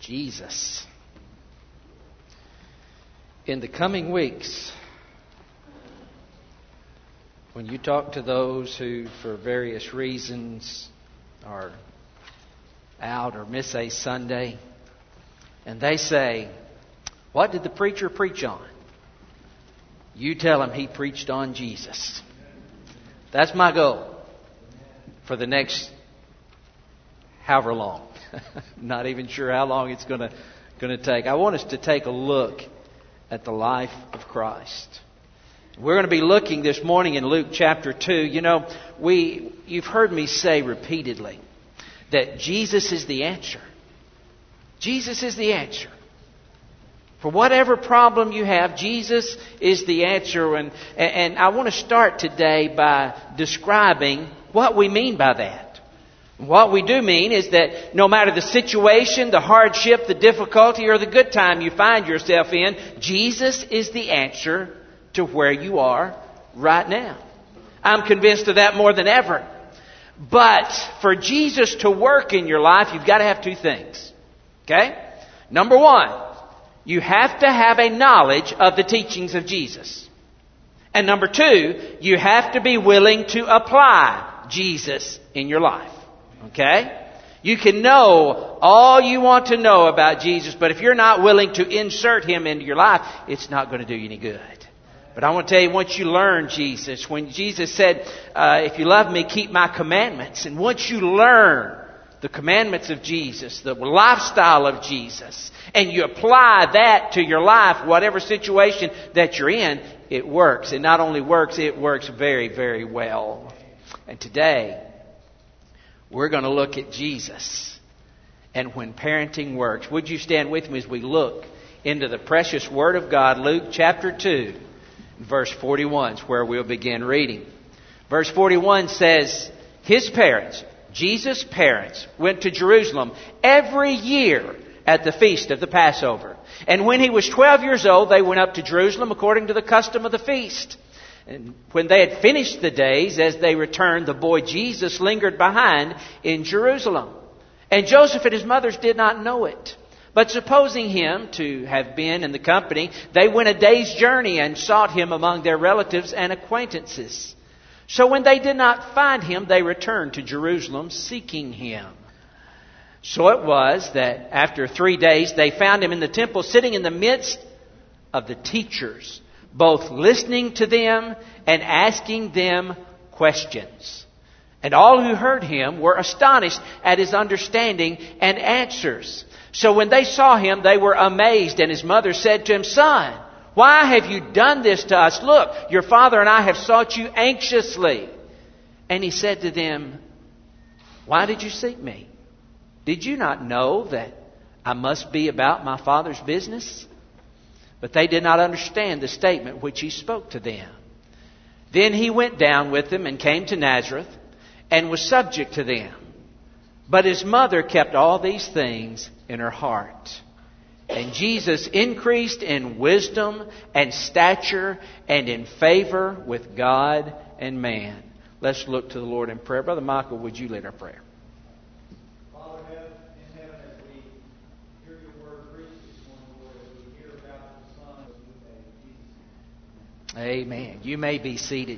Jesus. In the coming weeks, when you talk to those who, for various reasons, are out or miss a Sunday, and they say, "What did the preacher preach on?" You tell them he preached on Jesus. That's my goal for the next however long. Not even sure how long it's going to take. I want us to take a look at the life of Christ. We're going to be looking this morning in Luke chapter 2. You know, you've heard me say repeatedly that Jesus is the answer. Jesus is the answer. For whatever problem you have, Jesus is the answer. And I want to start today by describing what we mean by that. What we do mean is that no matter the situation, the hardship, the difficulty, or the good time you find yourself in, Jesus is the answer to where you are right now. I'm convinced of that more than ever. But for Jesus to work in your life, you've got to have two things. Okay? Number one, you have to have a knowledge of the teachings of Jesus. And number two, you have to be willing to apply Jesus in your life. Okay? You can know all you want to know about Jesus, but if you're not willing to insert Him into your life, it's not going to do you any good. But I want to tell you, once you learn Jesus, when Jesus said, if you love me, keep my commandments. And once you learn the commandments of Jesus, the lifestyle of Jesus, and you apply that to your life, whatever situation that you're in, it works. It not only works, it works very, very well. And today, we're going to look at Jesus and when parenting works. Would you stand with me as we look into the precious Word of God, Luke chapter 2, verse 41 is where we'll begin reading. Verse 41 says, His parents, Jesus' parents, went to Jerusalem every year at the feast of the Passover. And when he was 12 years old, they went up to Jerusalem according to the custom of the feast. And when they had finished the days, as they returned, the boy Jesus lingered behind in Jerusalem. And Joseph and his mothers did not know it. But supposing him to have been in the company, they went a day's journey and sought him among their relatives and acquaintances. So when they did not find him, they returned to Jerusalem seeking him. So it was that after 3 days they found him in the temple, sitting in the midst of the teachers, both listening to them and asking them questions. And all who heard him were astonished at his understanding and answers. So when they saw him, they were amazed. And his mother said to him, "Son, why have you done this to us? Look, your father and I have sought you anxiously." And he said to them, "Why did you seek me? Did you not know that I must be about my Father's business?" But they did not understand the statement which he spoke to them. Then he went down with them and came to Nazareth and was subject to them. But his mother kept all these things in her heart. And Jesus increased in wisdom and stature and in favor with God and man. Let's look to the Lord in prayer. Brother Michael, would you lead our prayer? Amen. You may be seated.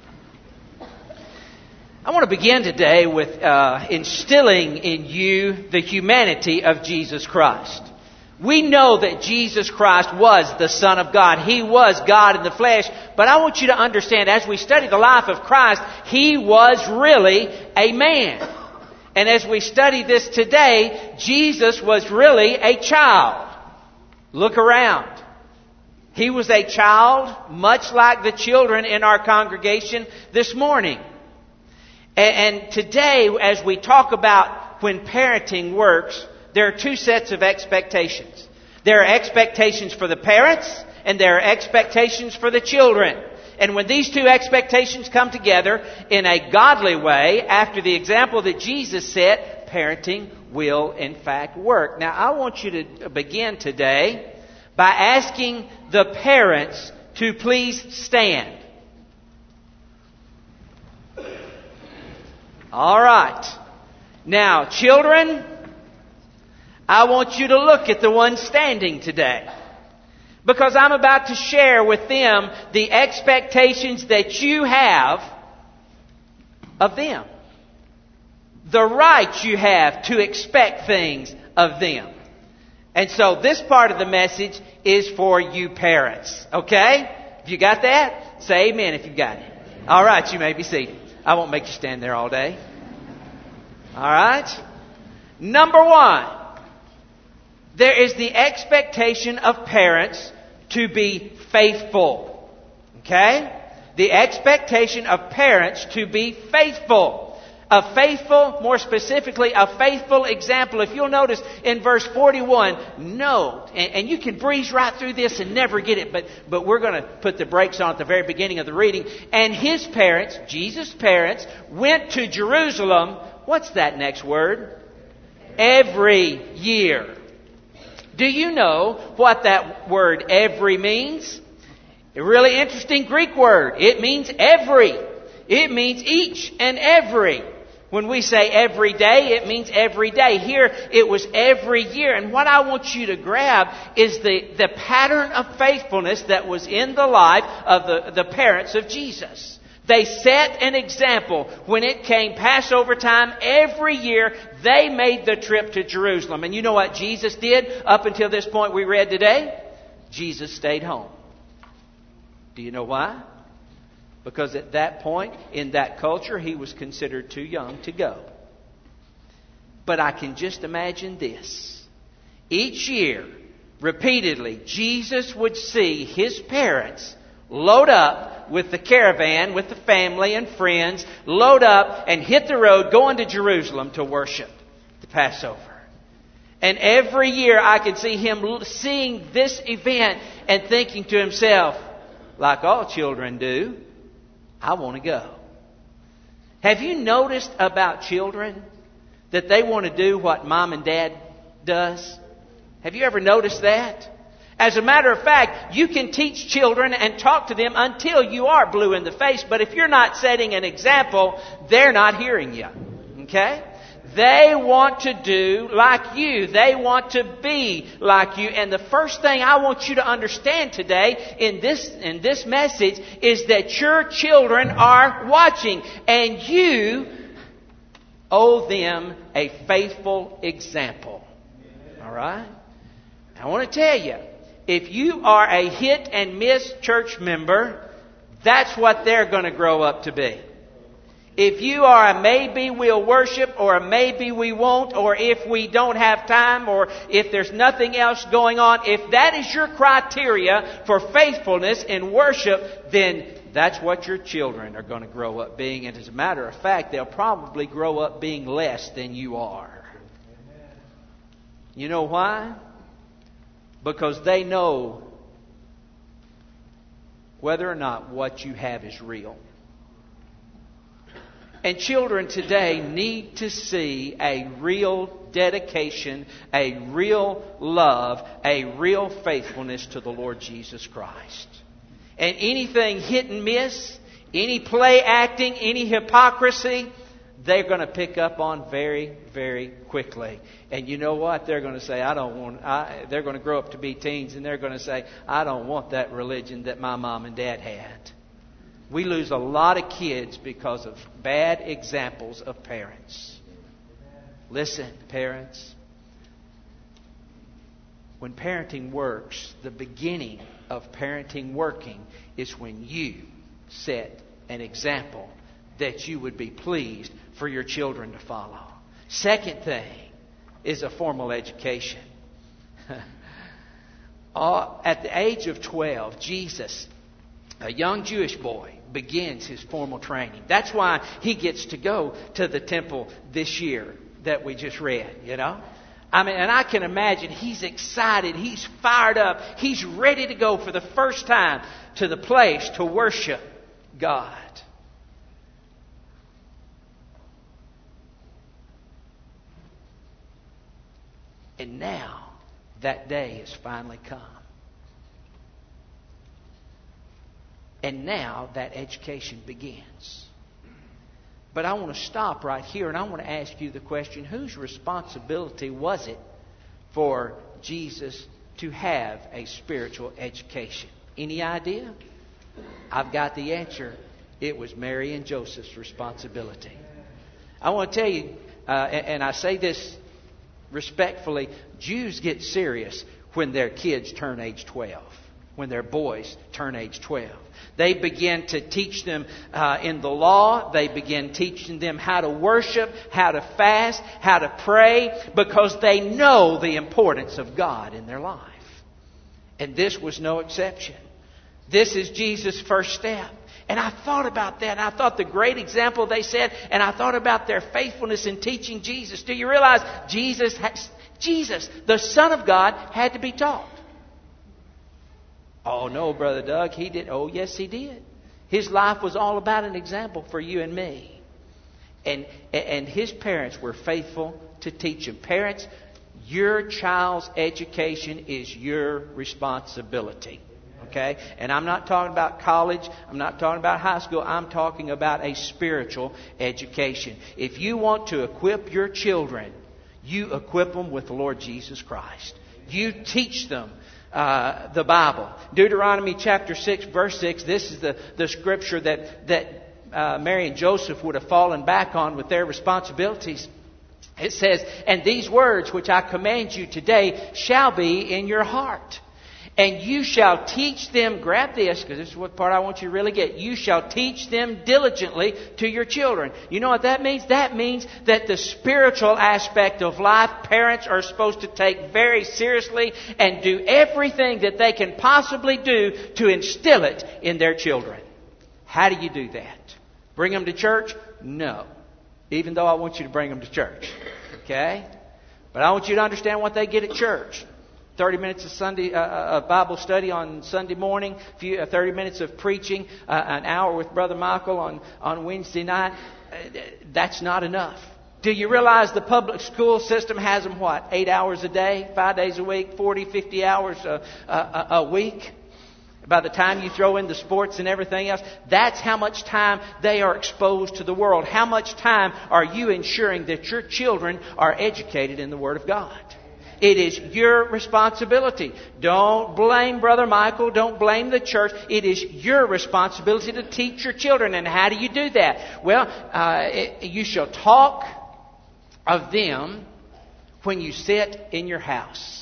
I want to begin today with instilling in you the humanity of Jesus Christ. We know that Jesus Christ was the Son of God. He was God in the flesh. But I want you to understand, as we study the life of Christ, He was really a man. And as we study this today, Jesus was really a child. Look around. He was a child, much like the children in our congregation this morning. And today, as we talk about when parenting works, there are two sets of expectations. There are expectations for the parents, and there are expectations for the children. And when these two expectations come together in a godly way, after the example that Jesus set, parenting will in fact work. Now, I want you to begin today by asking the parents to please stand. All right. Now, children, I want you to look at the one standing today. Because I'm about to share with them the expectations that you have of them. The right you have to expect things of them. And so this part of the message is for you parents. Okay? If you got that, say amen if you got it. All right, you may be seated. I won't make you stand there all day. All right? Number one, there is the expectation of parents to be faithful. Okay? The expectation of parents to be faithful. A faithful, more specifically, a faithful example. If you'll notice in verse 41, note, and you can breeze right through this and never get it, but we're going to put the brakes on at the very beginning of the reading. And his parents, Jesus' parents, went to Jerusalem. What's that next word? Every year. Do you know what that word every means? A really interesting Greek word. It means every. It means each and every. When we say every day, it means every day. Here, it was every year. And what I want you to grab is the pattern of faithfulness that was in the life of the parents of Jesus. They set an example. When it came Passover time, every year they made the trip to Jerusalem. And you know what Jesus did up until this point we read today? Jesus stayed home. Do you know why? Because at that point, in that culture, he was considered too young to go. But I can just imagine this. Each year, repeatedly, Jesus would see his parents load up with the caravan, with the family and friends, load up and hit the road going to Jerusalem to worship the Passover. And every year I can see him seeing this event and thinking to himself, like all children do, I want to go. Have you noticed about children that they want to do what mom and dad does? Have you ever noticed that? As a matter of fact, you can teach children and talk to them until you are blue in the face. But if you're not setting an example, they're not hearing you. Okay? They want to do like you. They want to be like you. And the first thing I want you to understand today in this message is that your children are watching. And you owe them a faithful example. All right? I want to tell you, if you are a hit and miss church member, that's what they're going to grow up to be. If you are a maybe we'll worship or a maybe we won't, or if we don't have time, or if there's nothing else going on, if that is your criteria for faithfulness in worship, then that's what your children are going to grow up being. And as a matter of fact, they'll probably grow up being less than you are. You know why? Because they know whether or not what you have is real. And children today need to see a real dedication, a real love, a real faithfulness to the Lord Jesus Christ. And anything hit and miss, any play acting, any hypocrisy, they're going to pick up on very, very quickly. And you know what? They're going to say, they're going to grow up to be teens and they're going to say, I don't want that religion that my mom and dad had. We lose a lot of kids because of bad examples of parents. Listen, parents. When parenting works, the beginning of parenting working is when you set an example that you would be pleased for your children to follow. Second thing is a formal education. At the age of 12, Jesus, a young Jewish boy, begins his formal training. That's why he gets to go to the temple this year that we just read, you know. And I can imagine he's excited, he's fired up, he's ready to go for the first time to the place to worship God. And now that day has finally come. And now that education begins. But I want to stop right here and I want to ask you the question, whose responsibility was it for Jesus to have a spiritual education? Any idea? I've got the answer. It was Mary and Joseph's responsibility. I want to tell you, and I say this respectfully, Jews get serious when their kids turn age 12, when their boys turn age 12. They begin to teach them in the law. They begin teaching them how to worship, how to fast, how to pray, because they know the importance of God in their life. And this was no exception. This is Jesus' first step. And I thought about that, and I thought the great example they set, and I thought about their faithfulness in teaching Jesus. Do you realize Jesus, the Son of God, had to be taught? Oh, no, Brother Doug, He did. Oh, yes, He did. His life was all about an example for you and me. And His parents were faithful to teach Him. Parents, your child's education is your responsibility. Okay? And I'm not talking about college. I'm not talking about high school. I'm talking about a spiritual education. If you want to equip your children, you equip them with the Lord Jesus Christ. You teach them the Bible. Deuteronomy chapter 6, verse 6. This is the scripture that Mary and Joseph would have fallen back on with their responsibilities. It says, "And these words which I command you today shall be in your heart. And you shall teach them," grab this, because this is what part I want you to really get. "You shall teach them diligently to your children." You know what that means? That means that the spiritual aspect of life, parents are supposed to take very seriously and do everything that they can possibly do to instill it in their children. How do you do that? Bring them to church? No. Even though I want you to bring them to church. Okay? But I want you to understand what they get at church. 30 minutes of Sunday Bible study on Sunday morning, 30 minutes of preaching, an hour with Brother Michael on Wednesday night. That's not enough. Do you realize the public school system has them, 8 hours a day, 5 days a week, 40, 50 hours a week? By the time you throw in the sports and everything else, that's how much time they are exposed to the world. How much time are you ensuring that your children are educated in the Word of God? It is your responsibility. Don't blame Brother Michael. Don't blame the church. It is your responsibility to teach your children. And how do you do that? Well, you shall talk of them when you sit in your house.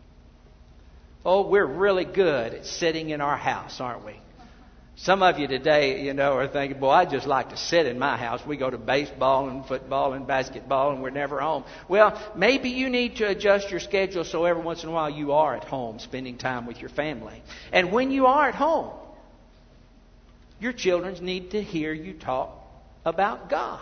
Oh, we're really good at sitting in our house, aren't we? Some of you today, are thinking, boy, I just like to sit in my house. We go to baseball and football and basketball and we're never home. Well, maybe you need to adjust your schedule so every once in a while you are at home spending time with your family. And when you are at home, your children need to hear you talk about God.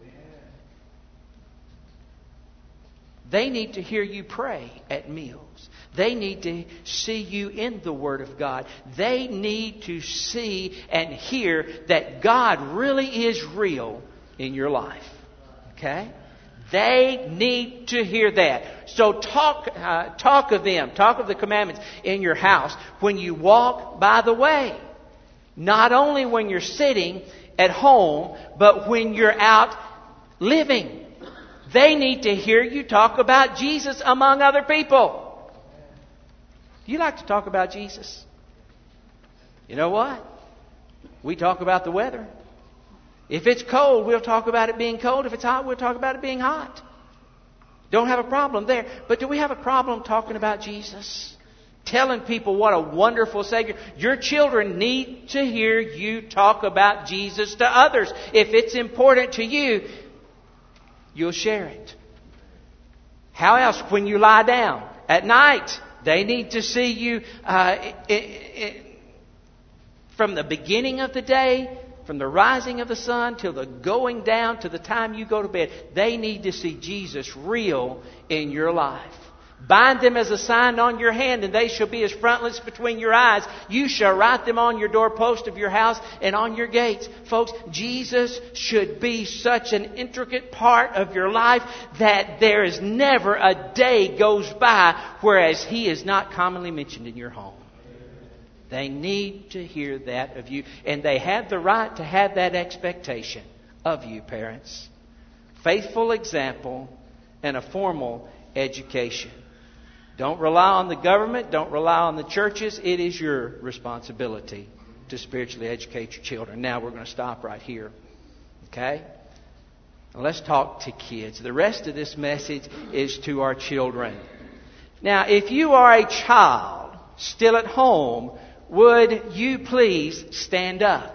They need to hear you pray at meals. They need to see you in the Word of God. They need to see and hear that God really is real in your life. Okay? They need to hear that. So talk of them. Talk of the commandments in your house when you walk by the way. Not only when you're sitting at home, but when you're out living. They need to hear you talk about Jesus among other people. Do you like to talk about Jesus? You know what? We talk about the weather. If it's cold, we'll talk about it being cold. If it's hot, we'll talk about it being hot. Don't have a problem there. But do we have a problem talking about Jesus? Telling people what a wonderful Savior. Your children need to hear you talk about Jesus to others. If it's important to you, you'll share it. How else? When you lie down at night, they need to see you from the beginning of the day, from the rising of the sun till the going down to the time you go to bed. They need to see Jesus real in your life. Bind them as a sign on your hand, and they shall be as frontlets between your eyes. You shall write them on your doorpost of your house and on your gates. Folks, Jesus should be such an intricate part of your life that there is never a day goes by whereas He is not commonly mentioned in your home. They need to hear that of you, and they have the right to have that expectation of you, parents. Faithful example and a formal education. Don't rely on the government. Don't rely on the churches. It is your responsibility to spiritually educate your children. Now we're going to stop right here. Okay? Now let's talk to kids. The rest of this message is to our children. Now, if you are a child still at home, would you please stand up?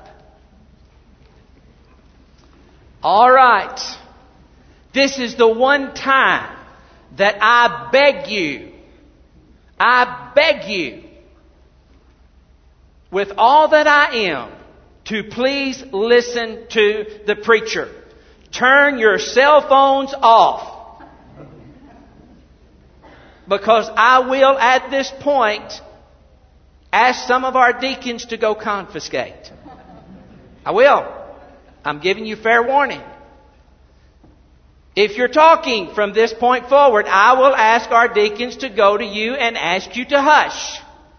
All right. This is the one time that I beg you, with all that I am, to please listen to the preacher. Turn your cell phones off. Because I will, at this point, ask some of our deacons to go confiscate. I will. I'm giving you fair warning. If you're talking from this point forward, I will ask our deacons to go to you and ask you to hush.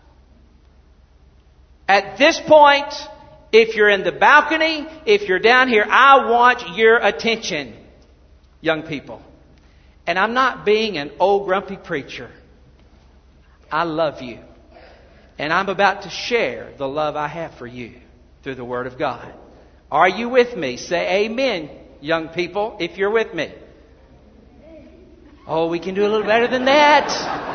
At this point, if you're in the balcony, if you're down here, I want your attention, young people. And I'm not being an old grumpy preacher. I love you. And I'm about to share the love I have for you through the Word of God. Are you with me? Say amen, young people, if you're with me. Oh, we can do a little better than that.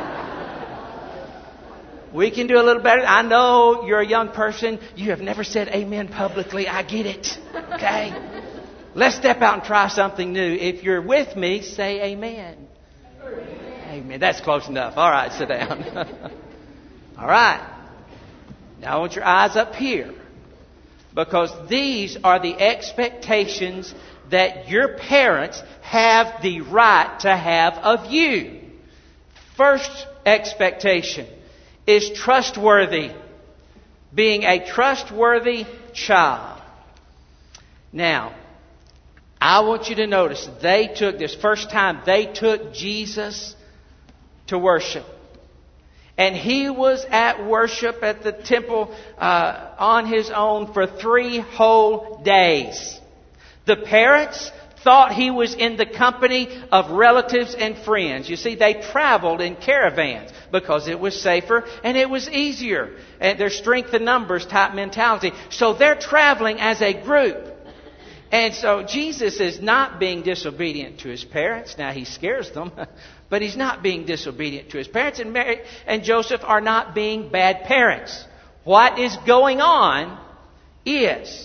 We can do a little better. I know you're a young person. You have never said amen publicly. I get it. Okay? Let's step out and try something new. If you're with me, say amen. Amen. That's close enough. All right, sit down. All right. Now I want your eyes up here. Because these are the expectations that your parents have the right to have of you. First expectation is trustworthy. Being a trustworthy child. Now, I want you to notice they took this first time they took Jesus to worship. And He was at worship at the temple on His own for 3 whole days. The parents thought He was in the company of relatives and friends. You see, they traveled in caravans because it was safer and it was easier. And there's strength in numbers type mentality. So they're traveling as a group. And so Jesus is not being disobedient to His parents. Now He scares them, but He's not being disobedient to His parents. And Mary and Joseph are not being bad parents. What is going on is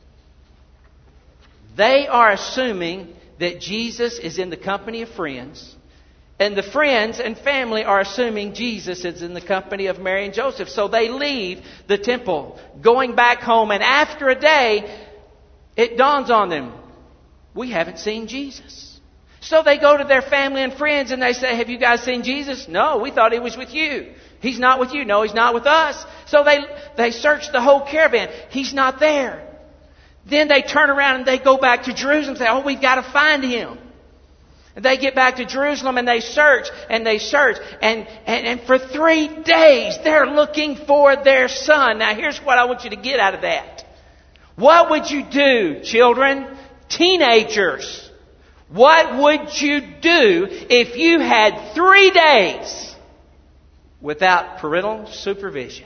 they are assuming that Jesus is in the company of friends. And the friends and family are assuming Jesus is in the company of Mary and Joseph. So they leave the temple, going back home. And after a day, it dawns on them, we haven't seen Jesus. So they go to their family and friends and they say, have you guys seen Jesus? No, we thought He was with you. He's not with you. No, He's not with us. So they search the whole caravan. He's not there. Then they turn around and they go back to Jerusalem and say, oh, we've got to find Him. And they get back to Jerusalem and they search and they search. And for 3 days they're looking for their son. Now here's what I want you to get out of that. What would you do, children? Teenagers. What would you do if you had 3 days without parental supervision?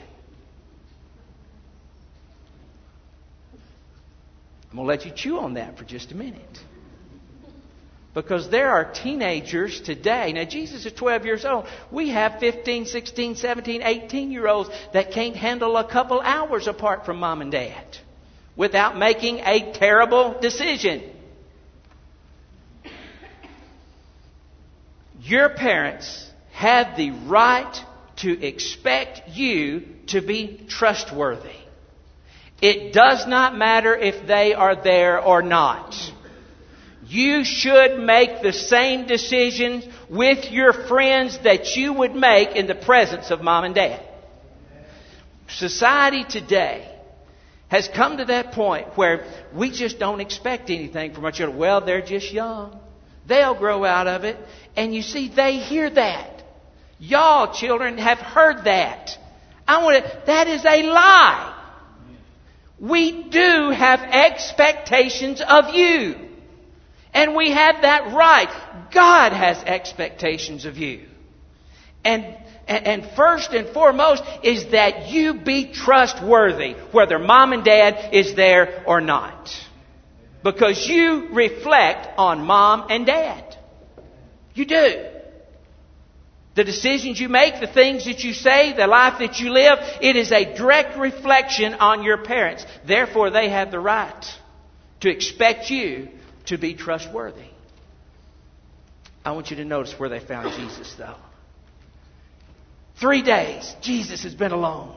I'm going to let you chew on that for just a minute. Because there are teenagers today. Now, Jesus is 12 years old. We have 15, 16, 17, 18-year-olds that can't handle a couple hours apart from mom and dad without making a terrible decision. Your parents have the right to expect you to be trustworthy. It does not matter if they are there or not. You should make the same decisions with your friends that you would make in the presence of mom and dad. Society today has come to that point where we just don't expect anything from our children. Well, they're just young. They'll grow out of it. And you see, they hear that. Y'all children have heard that. That is a lie. We do have expectations of you. And we have that right. God has expectations of you. And And first and foremost is that you be trustworthy, whether mom and dad is there or not. Because you reflect on mom and dad. You do. The decisions you make, the things that you say, the life that you live, it is a direct reflection on your parents. Therefore, they have the right to expect you to be trustworthy. I want you to notice where they found Jesus, though. 3 days, Jesus has been alone.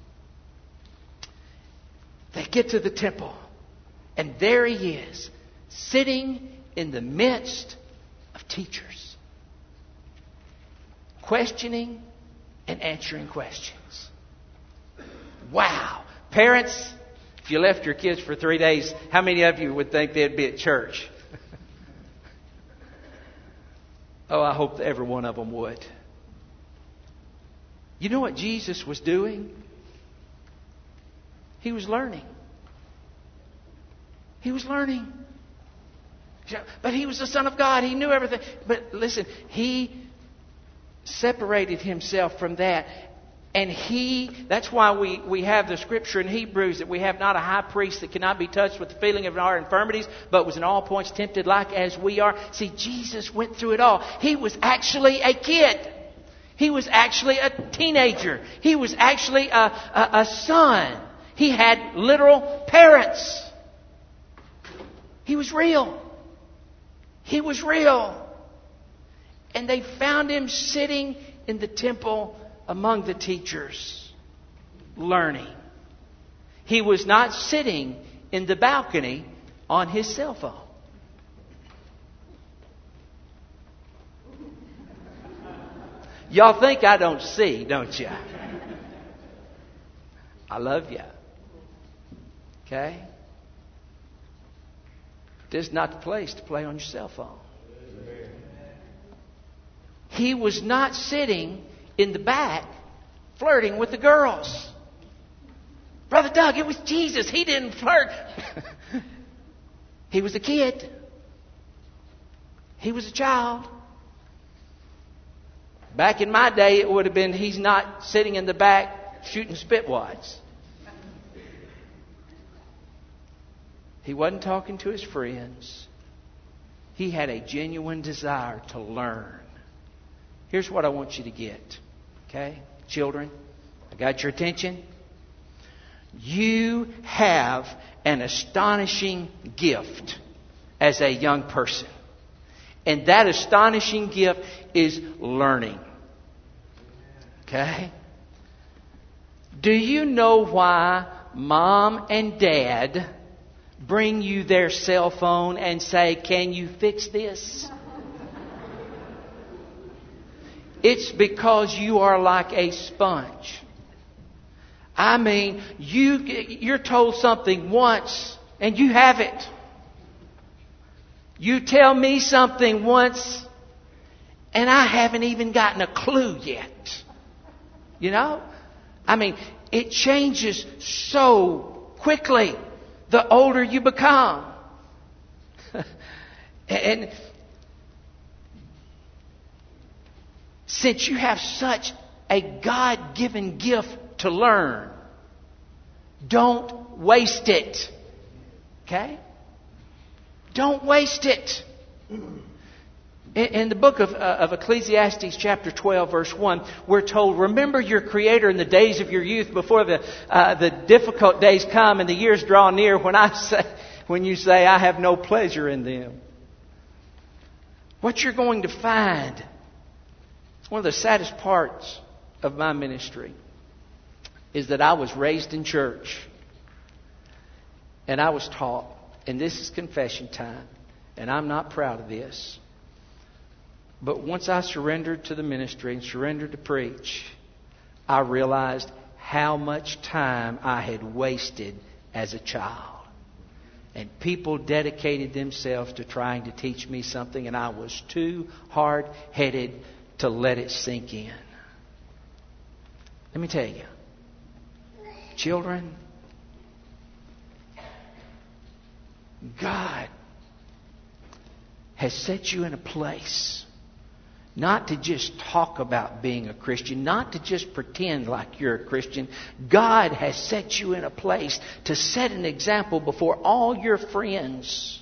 They get to the temple, and there He is, sitting in the midst of teachers, questioning and answering questions. Wow. Parents, if you left your kids for 3 days, how many of you would think they'd be at church? Oh, I hope every one of them would. You know what Jesus was doing? He was learning. He was learning. But He was the Son of God. He knew everything. But listen, He separated Himself from that. And that's why we have the scripture in Hebrews that we have not a high priest that cannot be touched with the feeling of our infirmities, but was in all points tempted like as we are. See, Jesus went through it all. He was actually a kid. He was actually a teenager. He was actually a son. He had literal parents. He was real. He was real. And they found Him sitting in the temple among the teachers, learning. He was not sitting in the balcony on his cell phone. Y'all think I don't see, don't you? I love you. Okay? This is not the place to play on your cell phone. He was not sitting in the back flirting with the girls. Brother Doug, it was Jesus. He didn't flirt. He was a kid. He was a child. Back in my day, it would have been He's not sitting in the back shooting spitwads. He wasn't talking to his friends. He had a genuine desire to learn. Here's what I want you to get. Okay? Children, I got your attention. You have an astonishing gift as a young person. And that astonishing gift is learning. Okay? Do you know why mom and dad bring you their cell phone and say, "Can you fix this?" It's because you are like a sponge. I mean, you're told something once and you have it. You tell me something once and I haven't even gotten a clue yet. You know? I mean, it changes so quickly the older you become. And since you have such a God-given gift to learn, don't waste it. Okay? Don't waste it. In the book of Ecclesiastes chapter 12 verse 1, we're told, remember your Creator in the days of your youth before the difficult days come and the years draw near when you say, I have no pleasure in them. What you're going to find, one of the saddest parts of my ministry is that I was raised in church and I was taught, and this is confession time, and I'm not proud of this, but once I surrendered to the ministry and surrendered to preach, I realized how much time I had wasted as a child. And people dedicated themselves to trying to teach me something, and I was too hard-headed to let it sink in. Let me tell you, children, God has set you in a place not to just talk about being a Christian, not to just pretend like you're a Christian. God has set you in a place to set an example before all your friends.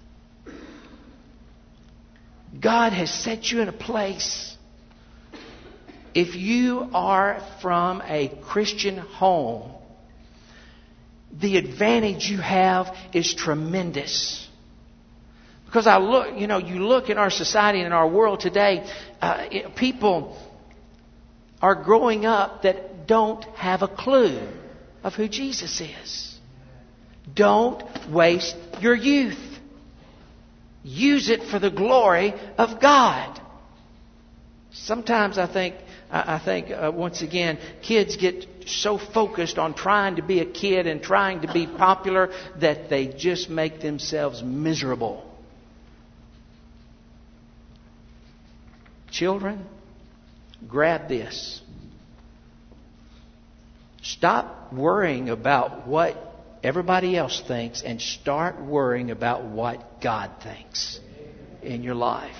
God has set you in a place. If you are from a Christian home, the advantage you have is tremendous. Because you look in our society and in our world today, people are growing up that don't have a clue of who Jesus is. Don't waste your youth. Use it for the glory of God. Sometimes I think once again, kids get so focused on trying to be a kid and trying to be popular that they just make themselves miserable. Children, grab this. Stop worrying about what everybody else thinks and start worrying about what God thinks in your life.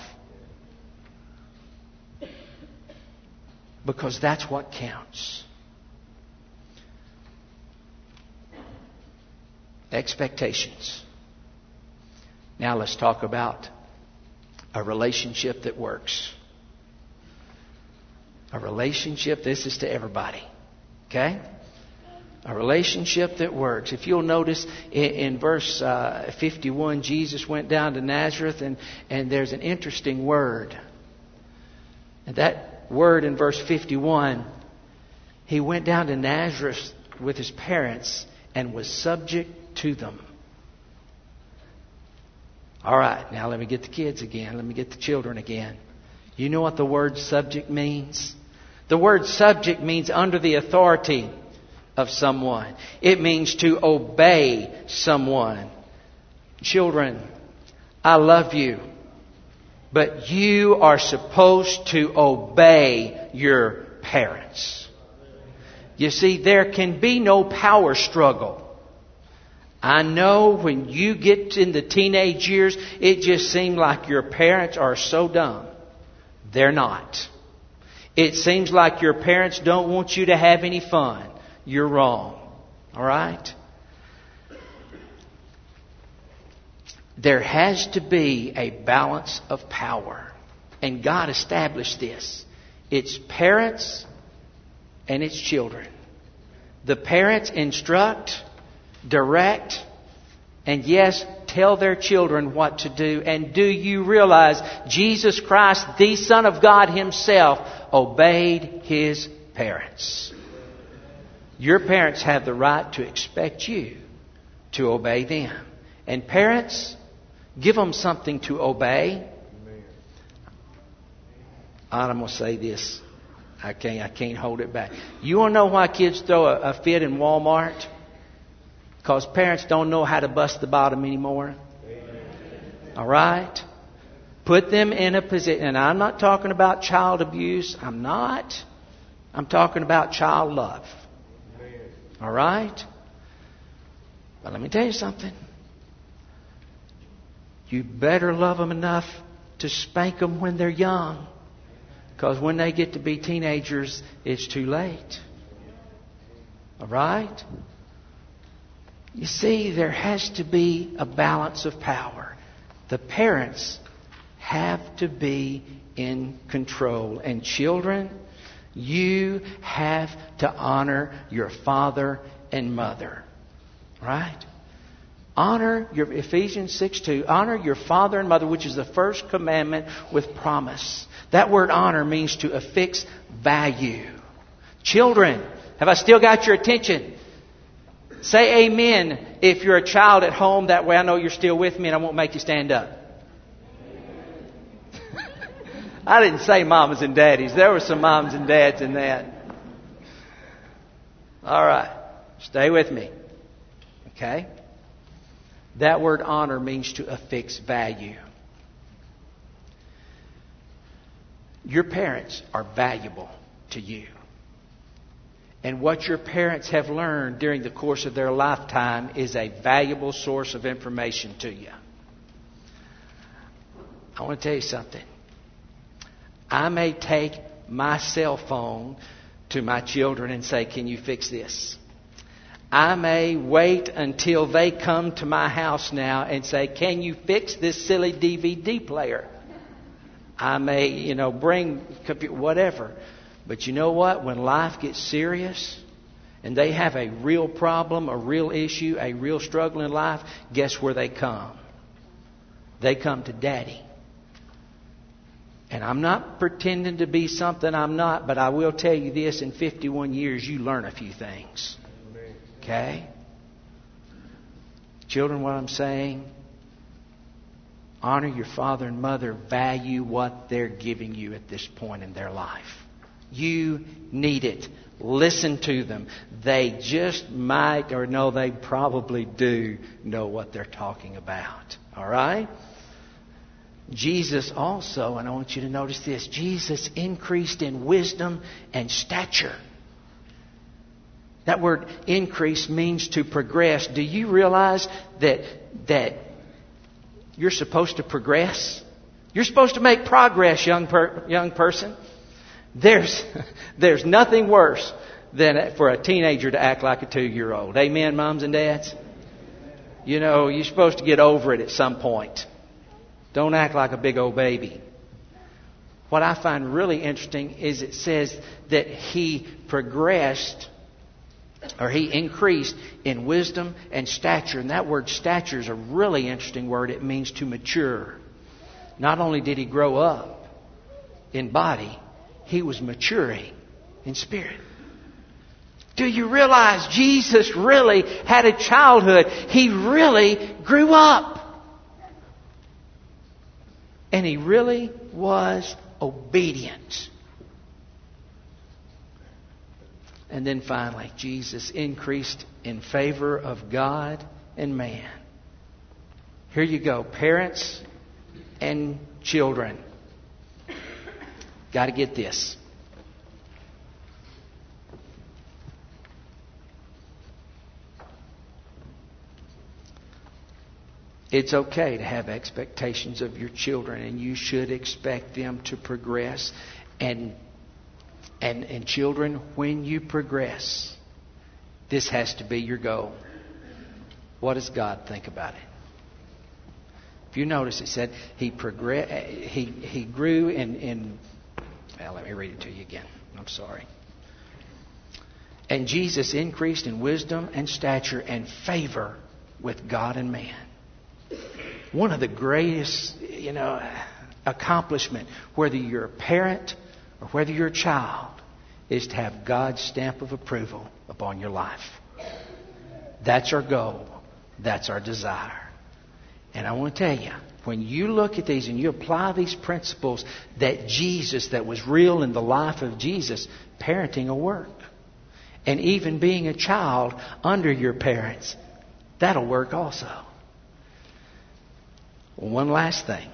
Because that's what counts. Expectations. Now let's talk about a relationship that works. A relationship, this is to everybody. Okay? A relationship that works. If you'll notice in verse 51, Jesus went down to Nazareth and there's an interesting word. And that word in verse 51, he went down to Nazareth with his parents and was subject to them. All right, now let me get the kids again. Let me get the children again. You know what the word subject means? The word subject means under the authority of someone. It means to obey someone. Children, I love you, but you are supposed to obey your parents. You see, there can be no power struggle. I know when you get in the teenage years, it just seems like your parents are so dumb. They're not. It seems like your parents don't want you to have any fun. You're wrong. All right? There has to be a balance of power. And God established this. It's parents and it's children. The parents instruct, direct, and yes, tell their children what to do. And do you realize Jesus Christ, the Son of God Himself, obeyed His parents? Your parents have the right to expect you to obey them. And parents, give them something to obey. I'm going to say this. I can't hold it back. You want to know why kids throw a fit in Walmart? Because parents don't know how to bust the bottom anymore. All right? Put them in a position. And I'm not talking about child abuse. I'm not. I'm talking about child love. All right? But let me tell you something. You better love them enough to spank them when they're young. Because when they get to be teenagers, it's too late. All right? You see, there has to be a balance of power. The parents have to be in control. And children, you have to honor your father and mother. Right? Honor your Ephesians 6:2. Honor your father and mother, which is the first commandment with promise. That word honor means to affix value. Children, have I still got your attention? Say amen if you're a child at home. That way I know you're still with me and I won't make you stand up. I didn't say mamas and daddies. There were some moms and dads in that. All right. Stay with me. Okay? That word honor means to affix value. Your parents are valuable to you. And what your parents have learned during the course of their lifetime is a valuable source of information to you. I want to tell you something. I may take my cell phone to my children and say, can you fix this? I may wait until they come to my house now and say, can you fix this silly DVD player? I may, bring computer, whatever. But you know what? When life gets serious and they have a real problem, a real issue, a real struggle in life, guess where they come? They come to Daddy. And I'm not pretending to be something I'm not, but I will tell you this, in 51 years you learn a few things. Okay? Children, what I'm saying, honor your father and mother, value what they're giving you at this point in their life. You need it. Listen to them. They just might, or no, they probably do know what they're talking about. All right? Jesus also, and I want you to notice this, Jesus increased in wisdom and stature. That word increase means to progress. Do you realize that you're supposed to progress? You're supposed to make progress, young person. There's nothing worse than for a teenager to act like a 2-year-old. Amen, moms and dads? You're supposed to get over it at some point. Don't act like a big old baby. What I find really interesting is it says that he progressed, or he increased in wisdom and stature. And that word stature is a really interesting word. It means to mature. Not only did he grow up in body, he was maturing in spirit. Do you realize Jesus really had a childhood? He really grew up. And he really was obedient. And then finally, Jesus increased in favor of God and man. Here you go, parents and children. Got to get this. It's okay to have expectations of your children, and you should expect them to progress. And children, when you progress, this has to be your goal. What does God think about it? If you notice, it said he grew in. Well, let me read it to you again. I'm sorry. And Jesus increased in wisdom and stature and favor with God and man. One of the greatest, accomplishment, whether you're a parent or whether you're a child, is to have God's stamp of approval upon your life. That's our goal. That's our desire. And I want to tell you, when you look at these and you apply these principles that was real in the life of Jesus, parenting will work. And even being a child under your parents, that'll work also. One last thing.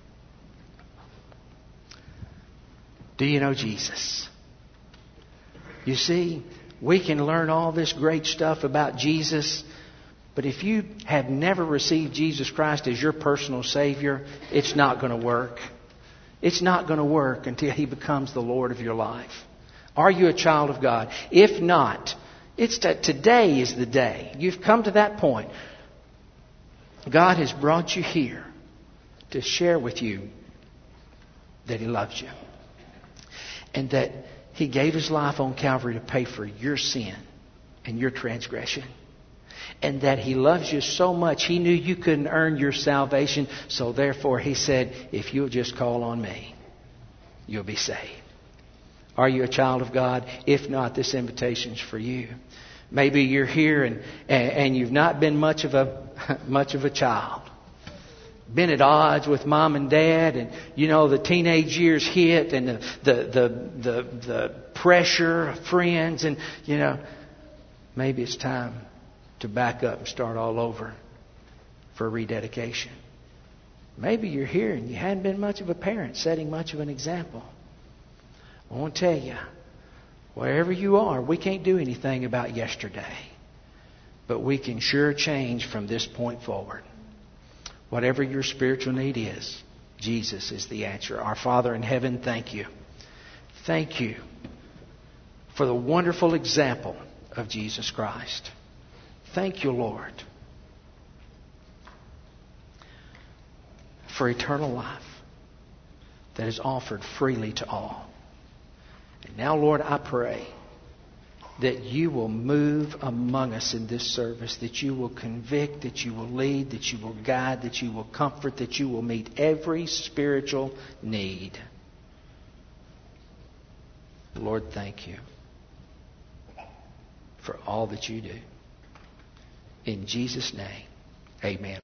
Do you know Jesus? You see, we can learn all this great stuff about Jesus, but if you have never received Jesus Christ as your personal Savior, it's not going to work. It's not going to work until He becomes the Lord of your life. Are you a child of God? If not, today is the day. You've come to that point. God has brought you here to share with you that He loves you. And that He gave His life on Calvary to pay for your sin and your transgression. And that He loves you so much, He knew you couldn't earn your salvation. So therefore He said, if you'll just call on me, you'll be saved. Are you a child of God? If not, this invitation's for you. Maybe you're here and you've not been much of a child. Been at odds with mom and dad, and the teenage years hit, and the pressure of friends, and maybe it's time to back up and start all over for rededication. Maybe you're here and you hadn't been much of a parent, setting much of an example. I want to tell you, wherever you are, we can't do anything about yesterday, but we can sure change from this point forward. Whatever your spiritual need is, Jesus is the answer. Our Father in heaven, thank you. Thank you for the wonderful example of Jesus Christ. Thank you, Lord, for eternal life that is offered freely to all. And now, Lord, I pray that you will move among us in this service, that you will convict, that you will lead, that you will guide, that you will comfort, that you will meet every spiritual need. Lord, thank you for all that you do. In Jesus' name, amen.